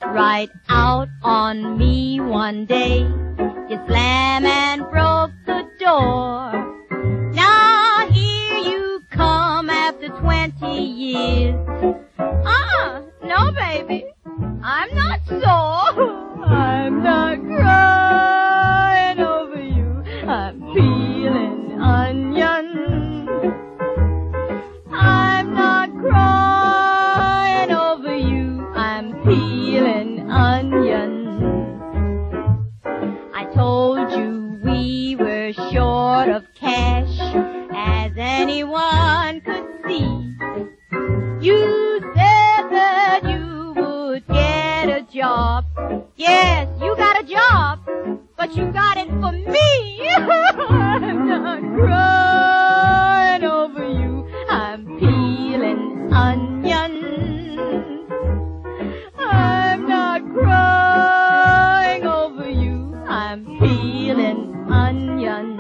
right out on me one day. You slam and broke the door. Now here you come after 20 years. No, baby, I'm not sore. I'm not crying over you. I'm peeling onions. I'm not crying over you. I'm peeling onions. I told you we were short of cash, as anyone could see. You said that you would get a job. Yes, you got a job, but you got it for me. I'm not crying over you. I'm peeling onions. I'm not crying over you. I'm peeling onions.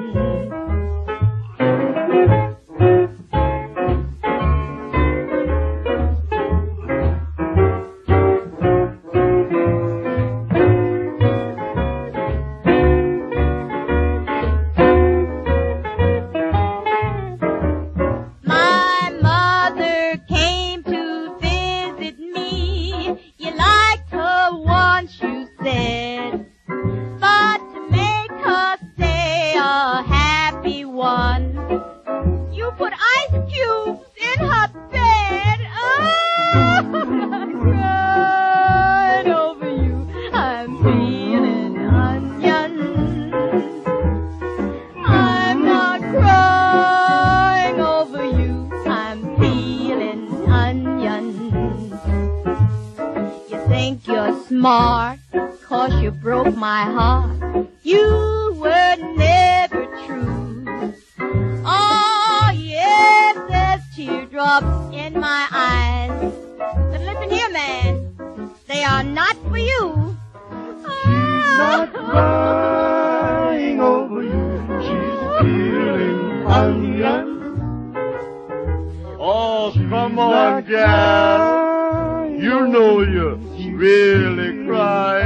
Smart, 'cause you broke my heart. You were never true. Oh, yes, there's teardrops in my eyes. But listen here, man, they are not for you. She's not crying over you. She's peeling onions. Oh, come on, gal. You know you're really crying.